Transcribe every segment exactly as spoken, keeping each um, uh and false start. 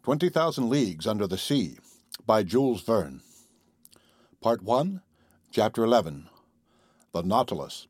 Twenty Thousand Leagues Under the Sea by Jules Verne. Part one, Chapter eleven, The Nautilus.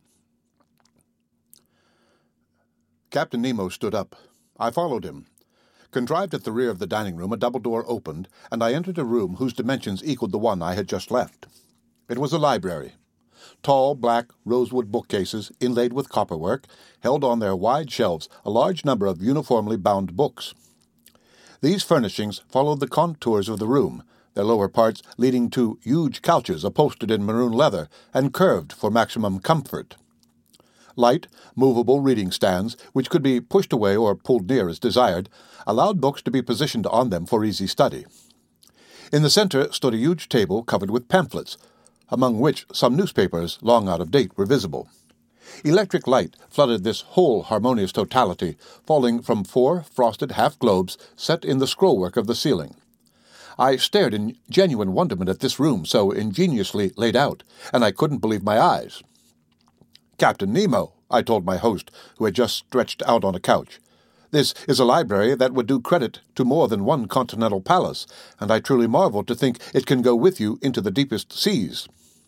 Captain Nemo stood up. I followed him. Contrived at the rear of the dining room, a double door opened, and I entered a room whose dimensions equaled the one I had just left. It was a library. Tall, black, rosewood bookcases, inlaid with copperwork, held on their wide shelves a large number of uniformly bound books. These furnishings followed the contours of the room, their lower parts leading to huge couches upholstered in maroon leather and curved for maximum comfort. Light, movable reading stands, which could be pushed away or pulled near as desired, allowed books to be positioned on them for easy study. In the center stood a huge table covered with pamphlets, among which some newspapers, long out of date, were visible. Electric light flooded this whole harmonious totality, falling from four frosted half-globes set in the scrollwork of the ceiling. I stared in genuine wonderment at this room so ingeniously laid out, and I couldn't believe my eyes. "Captain Nemo," I told my host, who had just stretched out on a couch, "this is a library that would do credit to more than one continental palace, and I truly marvel to think it can go with you into the deepest seas."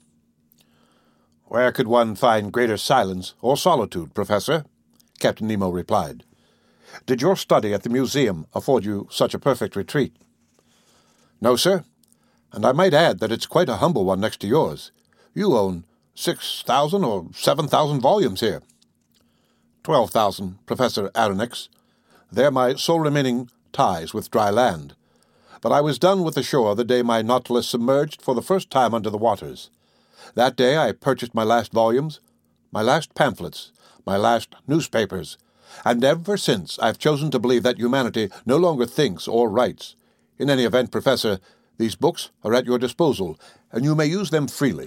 "Where could one find greater silence or solitude, Professor?" Captain Nemo replied. "Did your study at the museum afford you such a perfect retreat?" "No, sir, and I might add that it's quite a humble one next to yours. You own six thousand or seven thousand volumes here." Twelve thousand, Professor Aronnax. They're my sole remaining ties with dry land. But I was done with the shore the day my Nautilus submerged for the first time under the waters. That day I purchased my last volumes, my last pamphlets, my last newspapers, and ever since I've chosen to believe that humanity no longer thinks or writes. In any event, Professor, these books are at your disposal, and you may use them freely."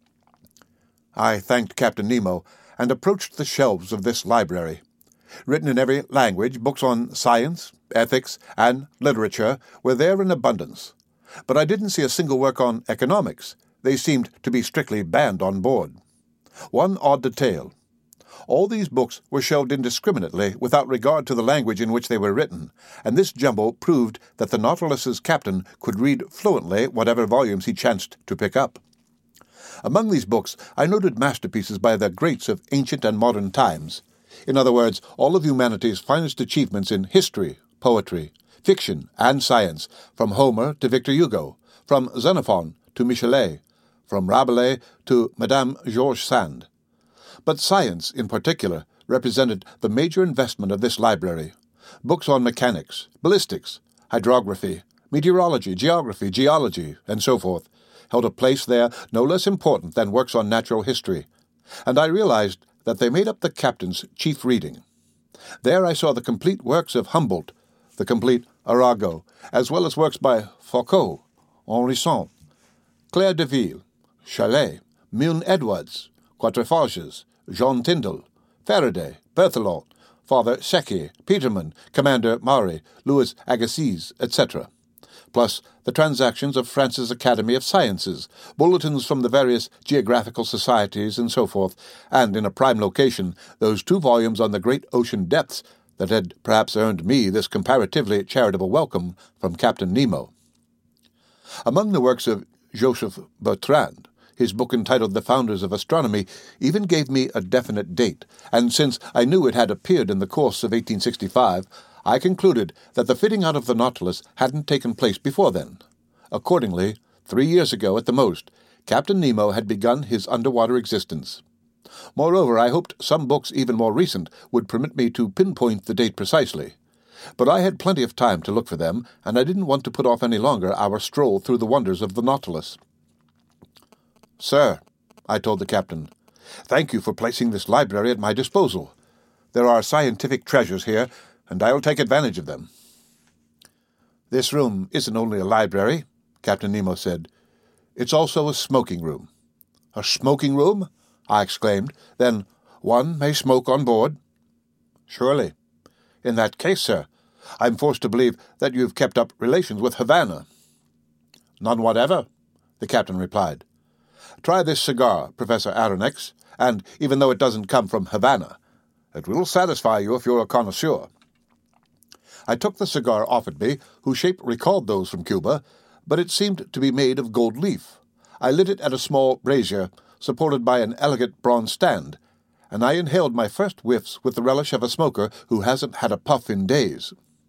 I thanked Captain Nemo and approached the shelves of this library. Written in every language, books on science, ethics, and literature were there in abundance. But I didn't see a single work on economics. They seemed to be strictly banned on board. One odd detail. All these books were shelved indiscriminately without regard to the language in which they were written, and this jumble proved that the Nautilus's captain could read fluently whatever volumes he chanced to pick up. Among these books I noted masterpieces by the greats of ancient and modern times. In other words, all of humanity's finest achievements in history, poetry, fiction, and science, from Homer to Victor Hugo, from Xenophon to Michelet, from Rabelais to Madame George Sand. But science, in particular, represented the major investment of this library. Books on mechanics, ballistics, hydrography, meteorology, geography, geology, and so forth, held a place there no less important than works on natural history, and I realized that they made up the captain's chief reading. There I saw the complete works of Humboldt, the complete Arago, as well as works by Foucault, Henri Sand, Claire de Ville, Chalais, Milne Edwards, Quatrefages, Jean Tyndall, Faraday, Berthelot, Father Secchi, Petermann, Commander Maury, Louis Agassiz, et cetera, plus the transactions of France's Academy of Sciences, bulletins from the various geographical societies, and so forth, and in a prime location, those two volumes on the great ocean depths that had perhaps earned me this comparatively charitable welcome from Captain Nemo. Among the works of Joseph Bertrand, his book entitled The Founders of Astronomy even gave me a definite date, and since I knew it had appeared in the course of eighteen sixty-five, I concluded that the fitting out of the Nautilus hadn't taken place before then. Accordingly, three years ago at the most, Captain Nemo had begun his underwater existence. Moreover, I hoped some books even more recent would permit me to pinpoint the date precisely. But I had plenty of time to look for them, and I didn't want to put off any longer our stroll through the wonders of the Nautilus. "Sir," I told the captain, "thank you for placing this library at my disposal. There are scientific treasures here, and I will take advantage of them." "This room isn't only a library," Captain Nemo said. "It's also a smoking room." "A smoking room?" I exclaimed. "Then one may smoke on board?" "Surely. In that case, sir, I'm forced to believe that you've kept up relations with Havana." "None whatever," the captain replied. "Try this cigar, Professor Aronnax, and even though it doesn't come from Havana, it will satisfy you if you're a connoisseur." I took the cigar offered me, whose shape recalled those from Cuba, but it seemed to be made of gold leaf. I lit it at a small brazier, supported by an elegant bronze stand, and I inhaled my first whiffs with the relish of a smoker who hasn't had a puff in days.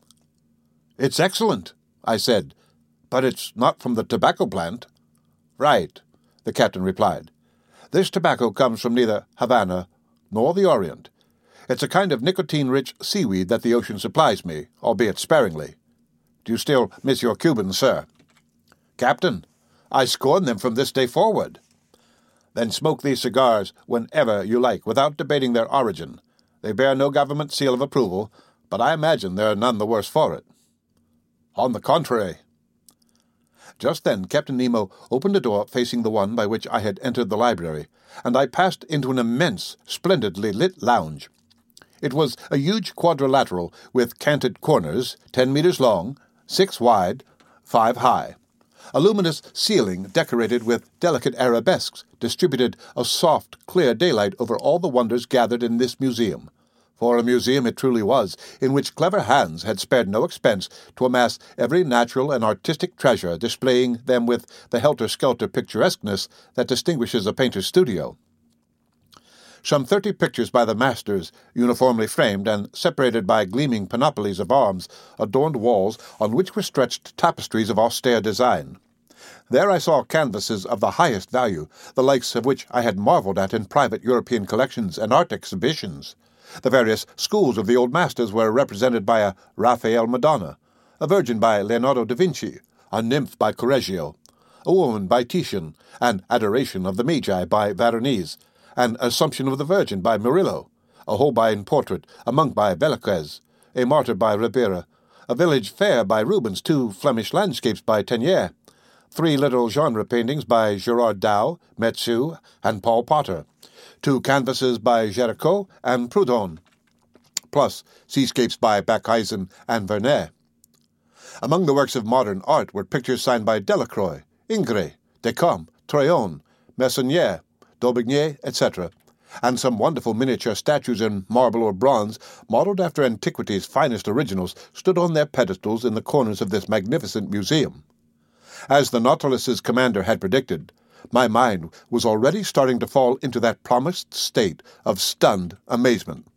"It's excellent," I said, "but it's not from the tobacco plant." "Right," the captain replied. "This tobacco comes from neither Havana nor the Orient. It's a kind of nicotine-rich seaweed that the ocean supplies me, albeit sparingly. Do you still miss your Cubans, sir?" "Captain, I scorn them from this day forward." "Then smoke these cigars whenever you like, without debating their origin. They bear no government seal of approval, but I imagine they're none the worse for it." "On the contrary." Just then Captain Nemo opened a door facing the one by which I had entered the library, and I passed into an immense, splendidly lit lounge. It was a huge quadrilateral with canted corners, ten meters long, six wide, five high. A luminous ceiling decorated with delicate arabesques distributed a soft, clear daylight over all the wonders gathered in this museum. For a museum it truly was, in which clever hands had spared no expense to amass every natural and artistic treasure, displaying them with the helter-skelter picturesqueness that distinguishes a painter's studio. Some thirty pictures by the masters, uniformly framed and separated by gleaming panoplies of arms, adorned walls on which were stretched tapestries of austere design. There I saw canvases of the highest value, the likes of which I had marvelled at in private European collections and art exhibitions. The various schools of the old masters were represented by a Raphael Madonna, a Virgin by Leonardo da Vinci, a Nymph by Correggio, a Woman by Titian, an Adoration of the Magi by Veronese, an Assumption of the Virgin by Murillo, a Holbein portrait, a Monk by Velázquez, a Martyr by Ribera, a Village Fair by Rubens, two Flemish landscapes by Teniers, three little genre paintings by Gerard Dow, Metsu, and Paul Potter, two canvases by Géricault and Proudhon, plus seascapes by Backhuizen and Vernet. Among the works of modern art were pictures signed by Delacroix, Ingres, Decamps, Troyon, Meissonier, Daubigny, et cetera, and some wonderful miniature statues in marble or bronze, modelled after antiquity's finest originals, stood on their pedestals in the corners of this magnificent museum. As the Nautilus's commander had predicted, my mind was already starting to fall into that promised state of stunned amazement.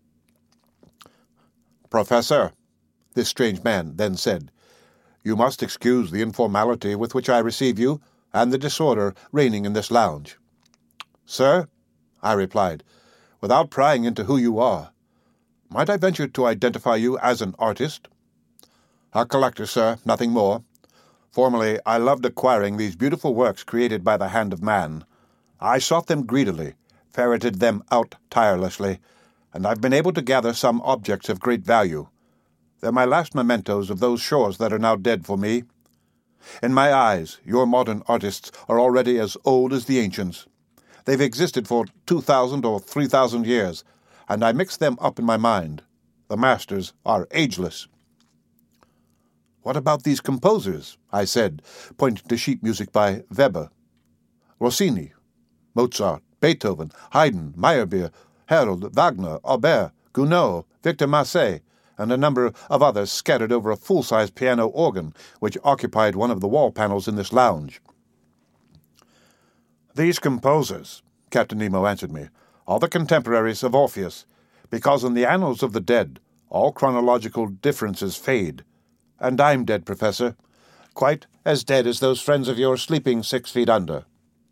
"Professor," this strange man then said, "you must excuse the informality with which I receive you, and the disorder reigning in this lounge." "Sir," I replied, "without prying into who you are, might I venture to identify you as an artist?" "A collector, sir, nothing more. Formerly I loved acquiring these beautiful works created by the hand of man. I sought them greedily, ferreted them out tirelessly, and I've been able to gather some objects of great value. They're my last mementos of those shores that are now dead for me. In my eyes, your modern artists are already as old as the ancients. They've existed for two thousand or three thousand years, and I mix them up in my mind. The masters are ageless." "What about these composers?" I said, pointing to sheet music by Weber. "Rossini, Mozart, Beethoven, Haydn, Meyerbeer, Herold, Wagner, Auber, Gounod, Victor Massé, and a number of others scattered over a full-size piano organ which occupied one of the wall panels in this lounge." "These composers," Captain Nemo answered me, "are the contemporaries of Orpheus, because in the annals of the dead all chronological differences fade. And I'm dead, Professor, quite as dead as those friends of yours sleeping six feet under."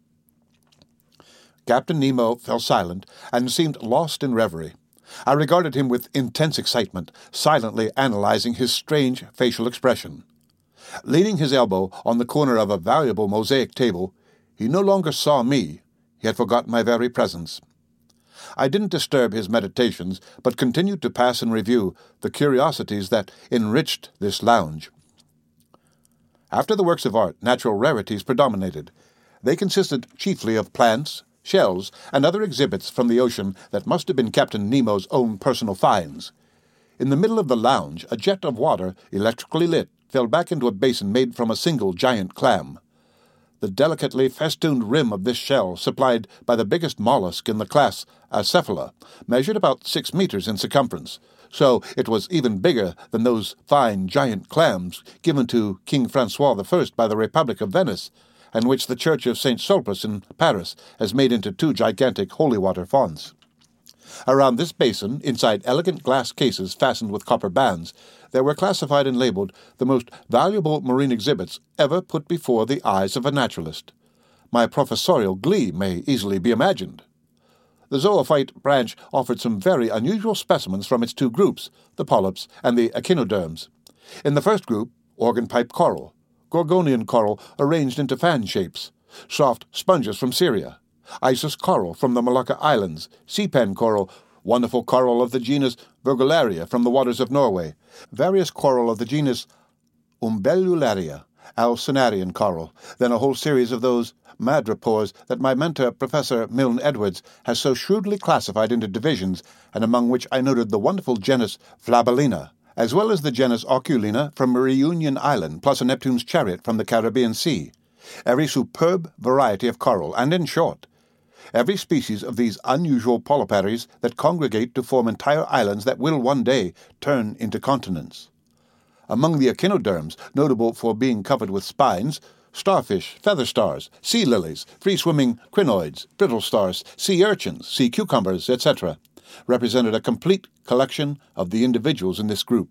Captain Nemo fell silent and seemed lost in reverie. I regarded him with intense excitement, silently analyzing his strange facial expression. Leaning his elbow on the corner of a valuable mosaic table, he no longer saw me. He had forgotten my very presence. I didn't disturb his meditations, but continued to pass in review the curiosities that enriched this lounge. After the works of art, natural rarities predominated. They consisted chiefly of plants, shells, and other exhibits from the ocean that must have been Captain Nemo's own personal finds. In the middle of the lounge, a jet of water, electrically lit, fell back into a basin made from a single giant clam. The delicately festooned rim of this shell, supplied by the biggest mollusk in the class, Acephala, measured about six meters in circumference, so it was even bigger than those fine giant clams given to King Francois the First by the Republic of Venice, and which the Church of Saint Sulpice in Paris has made into two gigantic holy water fonts. Around this basin, inside elegant glass cases fastened with copper bands, there were classified and labeled the most valuable marine exhibits ever put before the eyes of a naturalist. My professorial glee may easily be imagined. The zoophyte branch offered some very unusual specimens from its two groups, the polyps and the echinoderms. In the first group, organ-pipe coral, gorgonian coral arranged into fan shapes, soft sponges from Syria, Isis coral from the Molucca Islands, sea-pen coral, wonderful coral of the genus Virgularia from the waters of Norway, various coral of the genus Umbellularia, alcinarian coral, then a whole series of those madrepores that my mentor, Professor Milne Edwards, has so shrewdly classified into divisions, and among which I noted the wonderful genus Flabellina, as well as the genus Oculina from Reunion Island, plus a Neptune's chariot from the Caribbean Sea, every superb variety of coral, and in short, every species of these unusual polyparies that congregate to form entire islands that will one day turn into continents. Among the echinoderms, notable for being covered with spines, starfish, feather stars, sea lilies, free-swimming crinoids, brittle stars, sea urchins, sea cucumbers, et cetera, represented a complete collection of the individuals in this group.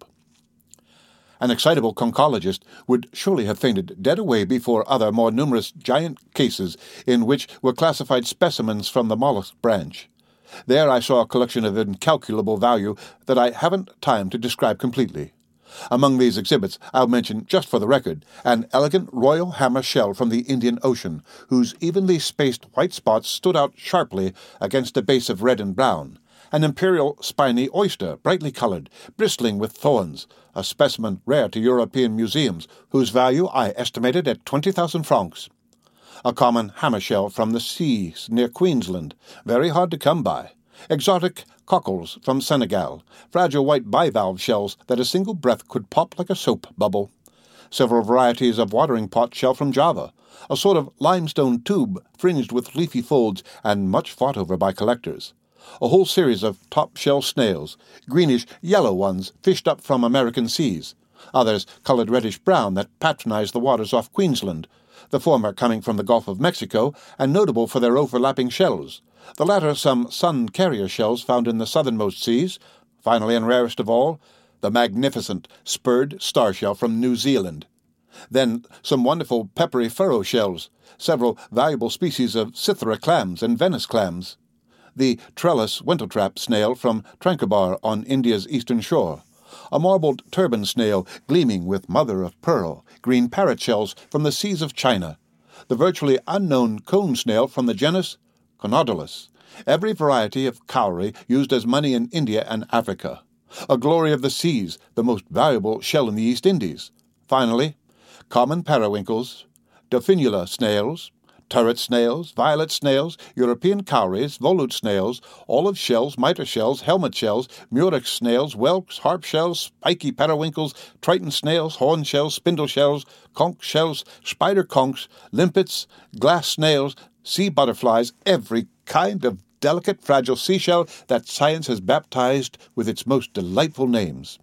An excitable conchologist would surely have fainted dead away before other more numerous giant cases in which were classified specimens from the mollusk branch. There I saw a collection of incalculable value that I haven't time to describe completely. Among these exhibits, I'll mention, just for the record, an elegant royal hammer shell from the Indian Ocean, whose evenly spaced white spots stood out sharply against a base of red and brown, an imperial spiny oyster, brightly colored, bristling with thorns, a specimen rare to European museums, whose value I estimated at twenty thousand francs. A common hammer shell from the seas near Queensland, very hard to come by. Exotic cockles from Senegal, fragile white bivalve shells that a single breath could pop like a soap bubble. Several varieties of watering pot shell from Java, a sort of limestone tube fringed with leafy folds and much fought over by collectors. A whole series of top-shell snails, greenish-yellow ones fished up from American seas, others colored reddish-brown that patronize the waters off Queensland, the former coming from the Gulf of Mexico and notable for their overlapping shells, the latter some sun-carrier shells found in the southernmost seas, finally and rarest of all, the magnificent spurred starshell from New Zealand. Then some wonderful peppery furrow shells, several valuable species of Cythera clams and Venice clams, the trellis wentletrap snail from Tranquebar on India's eastern shore, a marbled turban snail gleaming with mother-of-pearl, green parrot shells from the seas of China, the virtually unknown cone snail from the genus Conodulus, every variety of cowrie used as money in India and Africa, a glory of the seas, the most valuable shell in the East Indies, finally, common periwinkles, Dauphinola snails, turret snails, violet snails, European cowries, volute snails, olive shells, mitre shells, helmet shells, murex snails, whelks, harp shells, spiky periwinkles, triton snails, horn shells, spindle shells, conch shells, spider conchs, limpets, glass snails, sea butterflies, every kind of delicate, fragile seashell that science has baptized with its most delightful names.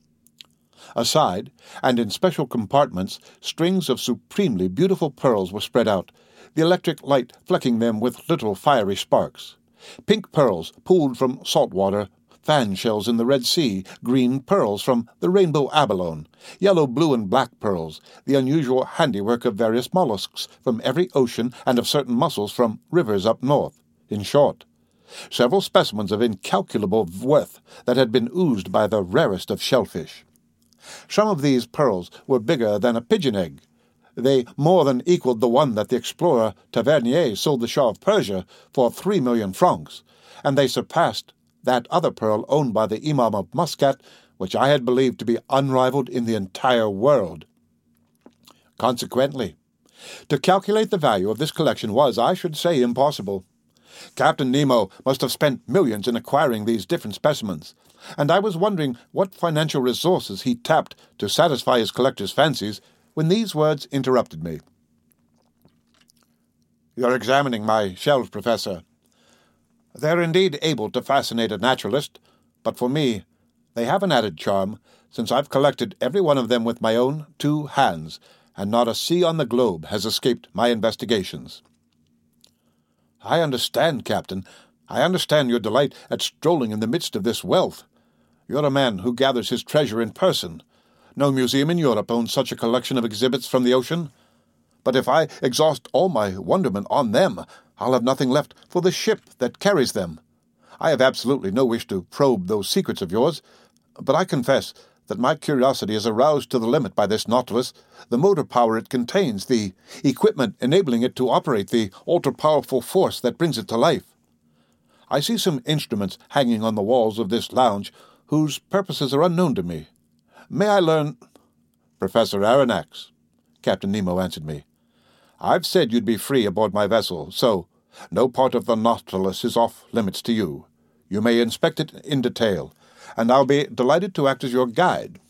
Aside, and in special compartments, strings of supremely beautiful pearls were spread out, the electric light flecking them with little fiery sparks. Pink pearls pooled from salt water, fan shells in the Red Sea, green pearls from the rainbow abalone, yellow, blue, and black pearls, the unusual handiwork of various mollusks from every ocean and of certain mussels from rivers up north. In short, several specimens of incalculable worth that had been oozed by the rarest of shellfish. Some of these pearls were bigger than a pigeon egg. They more than equaled the one that the explorer Tavernier sold the Shah of Persia for three million francs, and they surpassed that other pearl owned by the Imam of Muscat, which I had believed to be unrivaled in the entire world. Consequently, to calculate the value of this collection was, I should say, impossible. Captain Nemo must have spent millions in acquiring these different specimens, and I was wondering what financial resources he tapped to satisfy his collector's fancies when these words interrupted me. "You're examining my shells, Professor. They're indeed able to fascinate a naturalist, but for me, They have an added charm, since I've collected every one of them with my own two hands, and not a sea on the globe has escaped my investigations." "I understand, Captain. I understand your delight at strolling in the midst of this wealth. You're a man who gathers his treasure in person. No museum in Europe owns such a collection of exhibits from the ocean. But if I exhaust all my wonderment on them, I'll have nothing left for the ship that carries them. I have absolutely no wish to probe those secrets of yours, but I confess that my curiosity is aroused to the limit by this Nautilus, the motor power it contains, the equipment enabling it to operate, the ultra-powerful force that brings it to life. I see some instruments hanging on the walls of this lounge whose purposes are unknown to me. May I learn—" "Professor Aronnax," Captain Nemo answered me. "I've said you'd be free aboard my vessel, so no part of the Nautilus is off-limits to you. You may inspect it in detail, and I'll be delighted to act as your guide."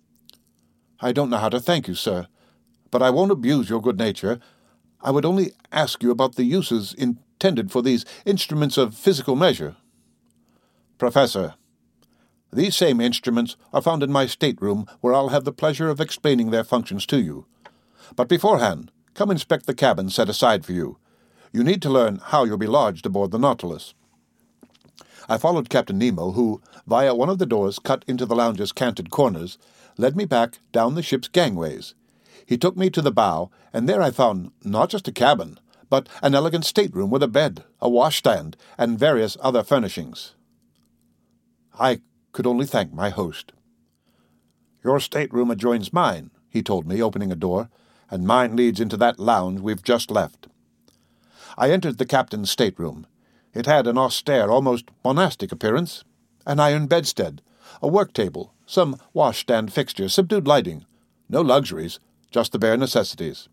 "I don't know how to thank you, sir, but I won't abuse your good nature. I would only ask you about the uses intended for these instruments of physical measure." "Professor, these same instruments are found in my stateroom, where I'll have the pleasure of explaining their functions to you. But beforehand, come inspect the cabin set aside for you. You need to learn how you'll be lodged aboard the Nautilus." I followed Captain Nemo, who, via one of the doors cut into the lounge's canted corners, led me back down the ship's gangways. He took me to the bow, and there I found not just a cabin, but an elegant stateroom with a bed, a washstand, and various other furnishings. I could only thank my host. "Your stateroom adjoins mine," he told me, opening a door, "and mine leads into that lounge we've just left." I entered the captain's stateroom. It had an austere, almost monastic appearance. An iron bedstead, a work table, some washstand fixtures, subdued lighting. No luxuries, just the bare necessities.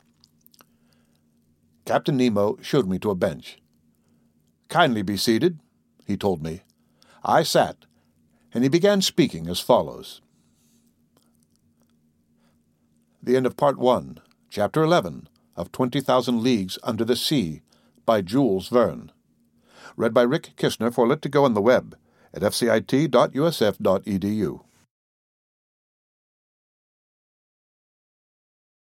Captain Nemo showed me to a bench. "Kindly be seated," he told me. I sat, and he began speaking as follows. The end of Part One, Chapter Eleven of Twenty Thousand Leagues Under the Sea, by Jules Verne. Read by Rick Kistner for Lit to Go on the web at f c i t dot u s f dot e d u.